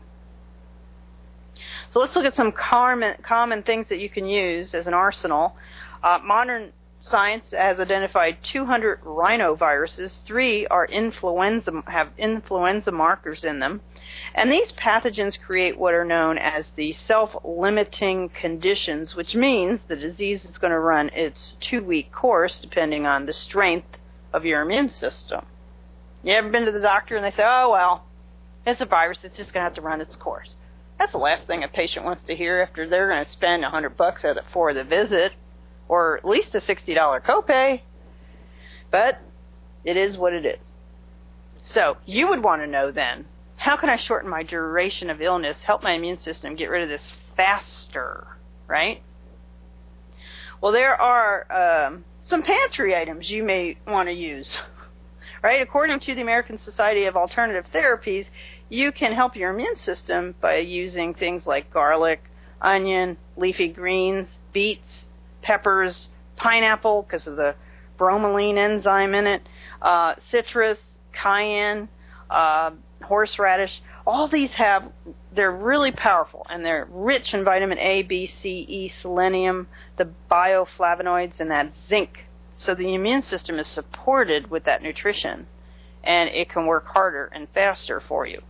S3: So let's look at some common, common things that you can use as an arsenal. Uh, modern science has identified two hundred rhinoviruses. Three are influenza, have influenza markers in them. And these pathogens create what are known as the self-limiting conditions, which means the disease is going to run its two-week course depending on the strength of your immune system. You ever been to the doctor and they say, oh, well, it's a virus, it's just going to have to run its course. That's the last thing a patient wants to hear after they're going to spend a hundred bucks at it for the visit, or at least a sixty dollars copay. But it is what it is. So you would want to know then, how can I shorten my duration of illness, help my immune system get rid of this faster, right? Well, there are um, some pantry items you may want to use, right? According to the American Society of Alternative Therapies, you can help your immune system by using things like garlic, onion, leafy greens, beets, peppers, pineapple because of the bromelain enzyme in it, uh, citrus, cayenne, uh, horseradish. All these have, they're really powerful, and they're rich in vitamin A, B, C, E, selenium, the bioflavonoids, and that zinc. So the immune system is supported with that nutrition, and it can work harder and faster for you.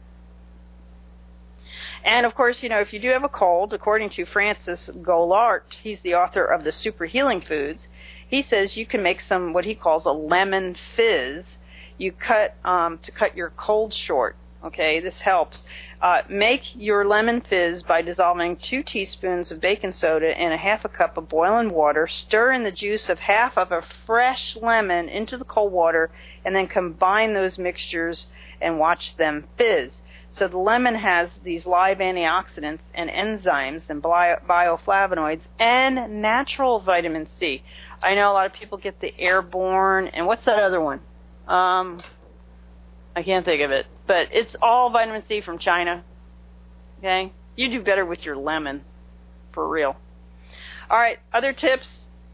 S3: And, of course, you know, if you do have a cold, according to Francis Goulart, he's the author of the Super Healing Foods, he says you can make some, what he calls a lemon fizz. You cut, um, to cut your cold short, okay? This helps. Uh, make your lemon fizz by dissolving two teaspoons of baking soda in a half a cup of boiling water. Stir in the juice of half of a fresh lemon into the cold water, and then combine those mixtures and watch them fizz. So the lemon has these live antioxidants and enzymes and bio- bioflavonoids and natural vitamin C. I know a lot of people get the airborne, and what's that other one? Um, I can't think of it. But it's all vitamin C from China. Okay? You do better with your lemon. For real. All right, other tips.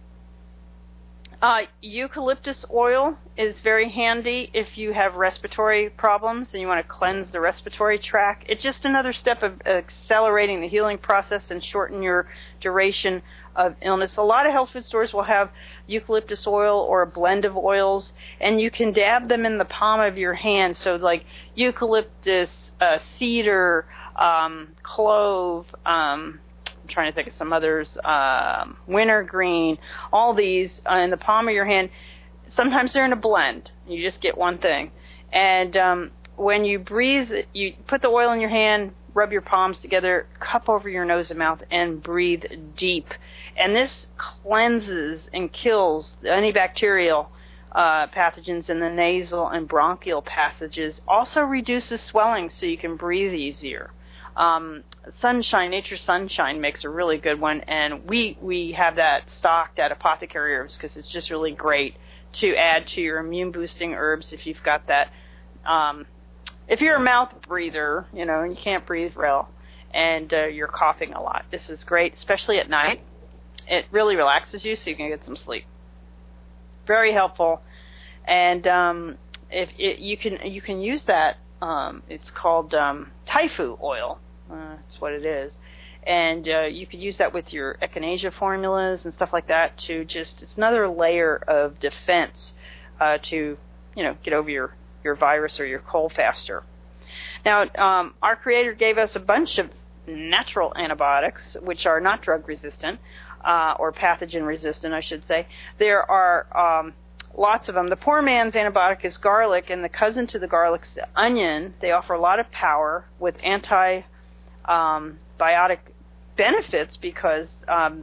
S3: Uh, eucalyptus oil is very handy if you have respiratory problems and you want to cleanse the respiratory tract. It's just another step of accelerating the healing process and shorten your duration of illness. A lot of health food stores will have eucalyptus oil or a blend of oils, and you can dab them in the palm of your hand. So like eucalyptus, uh, cedar, um, clove, um, I'm trying to think of some others, um, wintergreen, all these uh, in the palm of your hand. Sometimes they're in a blend. You just get one thing. And um, when you breathe, you put the oil in your hand, rub your palms together, cup over your nose and mouth, and breathe deep. And this cleanses and kills any bacterial uh, pathogens in the nasal and bronchial passages. Also reduces swelling so you can breathe easier. Um, sunshine, Nature's Sunshine makes a really good one, and we, we have that stocked at Apothecary Herbs because it's just really great to add to your immune-boosting herbs if you've got that. Um, if you're a mouth breather, you know, and you can't breathe well, and uh, you're coughing a lot, this is great, especially at night. It really relaxes you so you can get some sleep. Very helpful, and um, if it, you can you can use that. Um, it's called um, Taifu oil. Uh, that's what it is. And uh, you could use that with your echinacea formulas and stuff like that to just, it's another layer of defense uh, to, you know, get over your, your virus or your cold faster. Now, um, our Creator gave us a bunch of natural antibiotics, which are not drug resistant, uh, or pathogen resistant, I should say. There are um, lots of them. The poor man's antibiotic is garlic, and the cousin to the garlic's the onion. They offer a lot of power with antibiotic um, benefits because um,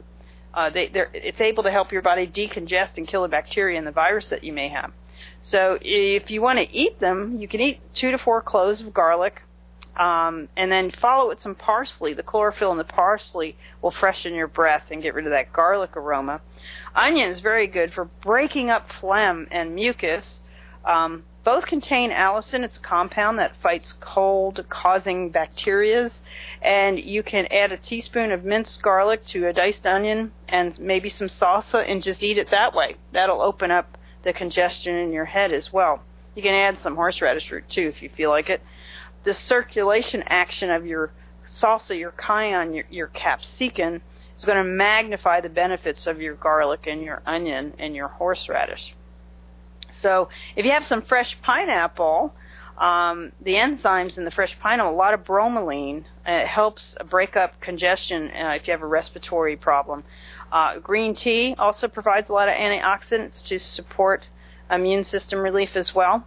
S3: Uh, they, they're, it's able to help your body decongest and kill the bacteria and the virus that you may have. So if you want to eat them, you can eat two to four cloves of garlic, um, and then follow it with some parsley. The chlorophyll in the parsley will freshen your breath and get rid of that garlic aroma. Onion is very good for breaking up phlegm and mucus. Um, both contain allicin. It's a compound that fights cold-causing bacteria. And you can add a teaspoon of minced garlic to a diced onion and maybe some salsa and just eat it that way. That'll open up the congestion in your head as well. You can add some horseradish root, too, if you feel like it. The circulation action of your salsa, your cayenne, your, your capsicum is going to magnify the benefits of your garlic and your onion and your horseradish. So if you have some fresh pineapple, um, the enzymes in the fresh pineapple, a lot of bromelain, uh, it helps break up congestion uh, if you have a respiratory problem. Uh, green tea also provides a lot of antioxidants to support immune system relief as well.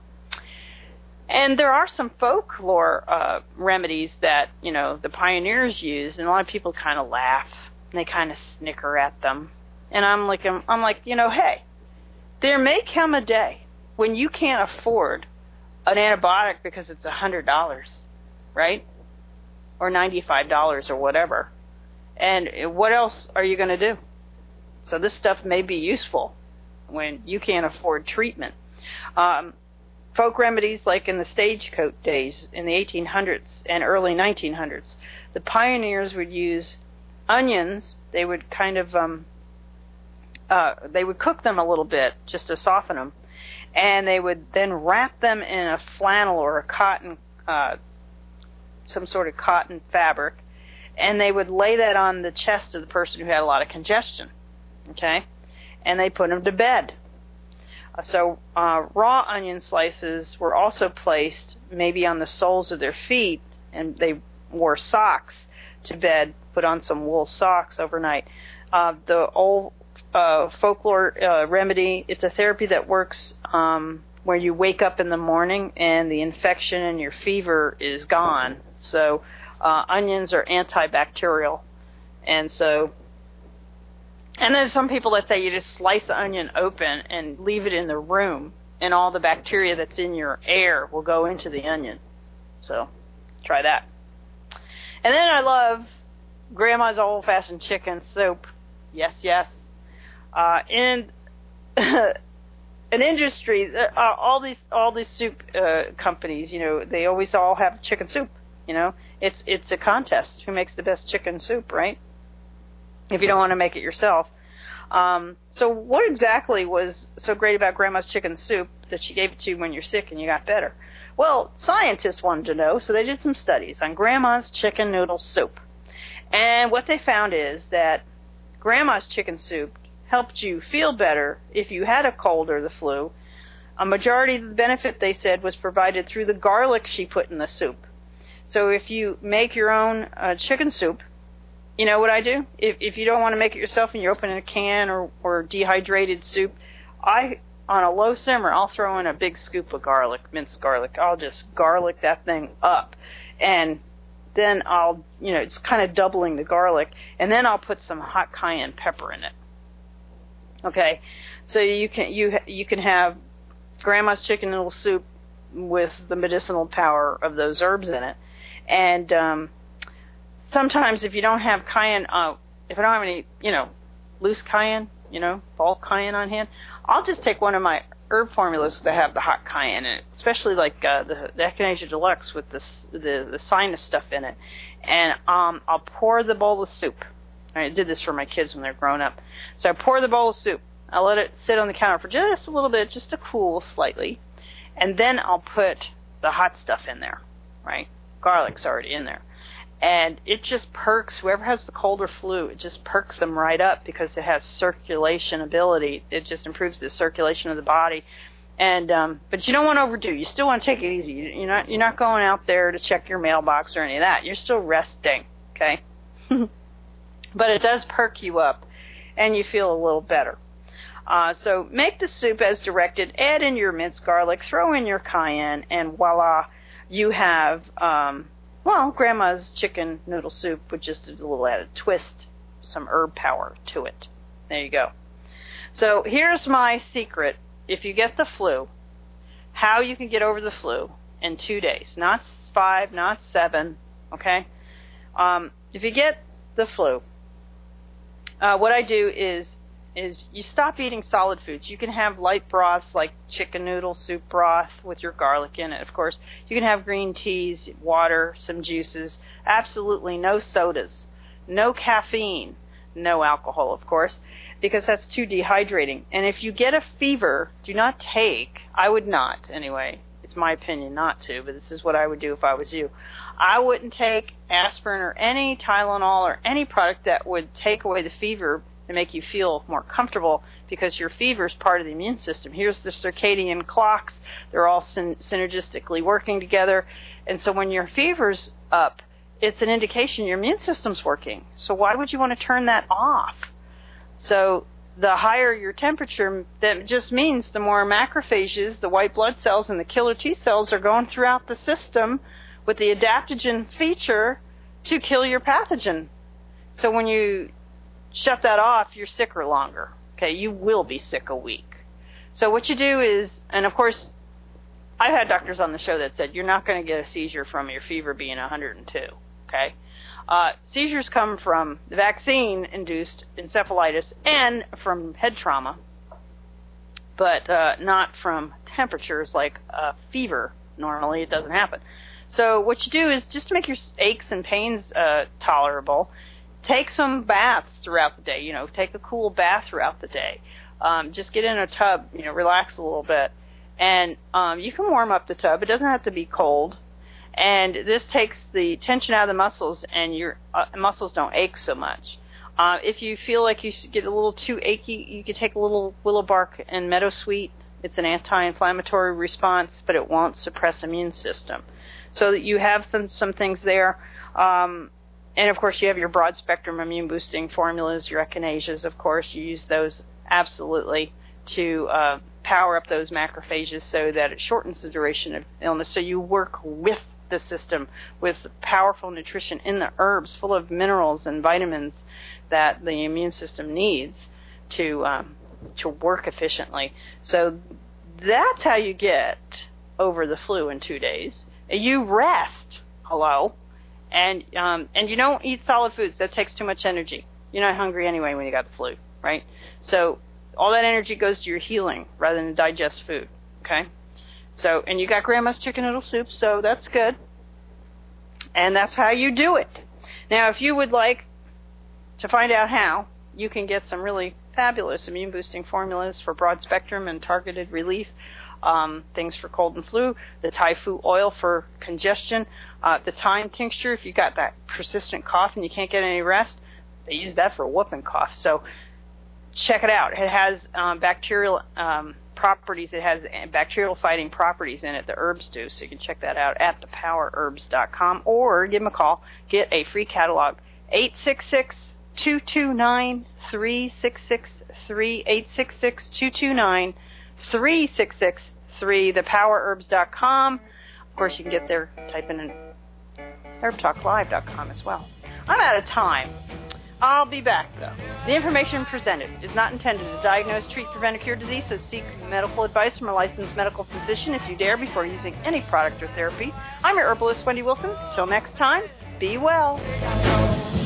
S3: And there are some folklore uh, remedies that, you know, the pioneers used, and a lot of people kind of laugh and they kind of snicker at them. And I'm like, I'm, I'm like, you know, hey, there may come a day when you can't afford an antibiotic because it's one hundred dollars, right? Or ninety-five dollars or whatever. And what else are you going to do? So this stuff may be useful when you can't afford treatment. Um, folk remedies like in the stagecoach days in the eighteen hundreds and early nineteen hundreds, the pioneers would use onions. They would kind of, um, uh, they would cook them a little bit just to soften them. And they would then wrap them in a flannel or a cotton, uh, some sort of cotton fabric, and they would lay that on the chest of the person who had a lot of congestion, okay? And they put them to bed. Uh, so uh, raw onion slices were also placed maybe on the soles of their feet, and they wore socks to bed, put on some wool socks overnight. Uh, the old Uh, folklore uh, remedy. It's a therapy that works um, where you wake up in the morning and the infection and your fever is gone. So uh, onions are antibacterial. And so, and there's some people that say you just slice the onion open and leave it in the room, and all the bacteria that's in your air will go into the onion. So try that. And then I love Grandma's old-fashioned chicken soup. Yes, yes. Uh, in an industry, uh, all these all these soup uh, companies, you know, they always all have chicken soup. You know, it's it's a contest who makes the best chicken soup, right? If you don't want to make it yourself. Um, so what exactly was so great about Grandma's chicken soup that she gave it to you when you're sick and you got better? Well, scientists wanted to know, so they did some studies on Grandma's chicken noodle soup, and what they found is that Grandma's chicken soup helped you feel better if you had a cold or the flu. A majority of the benefit, they said, was provided through the garlic she put in the soup. So if you make your own uh, chicken soup, you know what I do? If, if you don't want to make it yourself and you open a can or, or dehydrated soup, I, on a low simmer, I'll throw in a big scoop of garlic, minced garlic. I'll just garlic that thing up. And then I'll, you know, it's kind of doubling the garlic. And then I'll put some hot cayenne pepper in it. Okay, so you can you you can have Grandma's chicken noodle soup with the medicinal power of those herbs in it, and um, sometimes if you don't have cayenne, uh, if I don't have any, you know, loose cayenne, you know, bulk cayenne on hand, I'll just take one of my herb formulas that have the hot cayenne in it, especially like uh, the, the Echinacea Deluxe with the the the sinus stuff in it, and um, I'll pour the bowl of soup. I did this for my kids when they're grown up. So I pour the bowl of soup. I'll let it sit on the counter for just a little bit, just to cool slightly. And then I'll put the hot stuff in there, right? Garlic's already in there. And it just perks, whoever has the cold or flu, it just perks them right up because it has circulation ability. It just improves the circulation of the body. And um, but you don't want to overdo. You still want to take it easy. You're not, you're not going out there to check your mailbox or any of that. You're still resting, okay? But it does perk you up, and you feel a little better. Uh, so make the soup as directed. Add in your minced garlic. Throw in your cayenne, and voila, you have, um, well, Grandma's chicken noodle soup with just a little added twist, some herb power to it. There you go. So here's my secret. If you get the flu, how you can get over the flu in two days. Not five, not seven, okay? Um, if you get the flu, uh, what I do is is you stop eating solid foods. You can have light broths like chicken noodle soup broth with your garlic in it, of course. You can have green teas, water, some juices. Absolutely no sodas, no caffeine, no alcohol, of course, because that's too dehydrating. And if you get a fever, do not take, I would not anyway, it's my opinion not to, but this is what I would do if I was you. I wouldn't take aspirin or any Tylenol or any product that would take away the fever and make you feel more comfortable, because your fever is part of the immune system. Here's the circadian clocks. They're all syn- synergistically working together. And so when your fever's up, it's an indication your immune system's working. So why would you want to turn that off? So the higher your temperature, that just means the more macrophages, the white blood cells, and the killer T cells are going throughout the system with the adaptogen feature to kill your pathogen. So when you shut that off, you're sicker longer. Okay, you will be sick a week. So what you do is, and of course, I've had doctors on the show that said you're not going to get a seizure from your fever being one hundred two. Okay, uh, seizures come from the vaccine-induced encephalitis and from head trauma, but uh, not from temperatures like a fever. Normally, it doesn't happen. So what you do is, just to make your aches and pains uh, tolerable, take some baths throughout the day. You know, take a cool bath throughout the day. Um, just get in a tub, you know, relax a little bit. And um, you can warm up the tub. It doesn't have to be cold. And this takes the tension out of the muscles, and your uh, muscles don't ache so much. Uh, if you feel like you get a little too achy, you can take a little willow bark and meadowsweet. It's an anti-inflammatory response, but it won't suppress immune system. So that you have some, some things there. Um, And, of course, you have your broad-spectrum immune-boosting formulas, your echinaceas, of course. You use those absolutely to uh, power up those macrophages so that it shortens the duration of illness. So you work with the system with powerful nutrition in the herbs full of minerals and vitamins that the immune system needs to um, to work efficiently. So that's how you get over the flu in two days. You rest. Hello. And um, and you don't eat solid foods. That takes too much energy. You're not hungry anyway when you got the flu, right? So all that energy goes to your healing rather than digest food, okay? So, and you got grandma's chicken noodle soup, so that's good. And that's how you do it. Now, if you would like to find out how, you can get some really fabulous immune-boosting formulas for broad spectrum and targeted relief. Um, things for cold and flu, the Thai Fu oil for congestion, uh, the thyme tincture if you got that persistent cough and you can't get any rest. They use that for whooping cough. So check it out. It has um, bacterial um, properties. It has bacterial fighting properties in it. The herbs do. So you can check that out at the power herbs dot com or give them a call. Get a free catalog. eight six six, two two nine, three six six three, eight six six, two two nine, three six six three, the power herbs dot com. Of course, you can get there, type in herb talk live dot com as well. I'm out of time. I'll be back, though. The information presented is not intended to diagnose, treat, prevent, or cure disease, so seek medical advice from a licensed medical physician if you dare before using any product or therapy. I'm your herbalist, Wendy Wilson. Till next time, be well.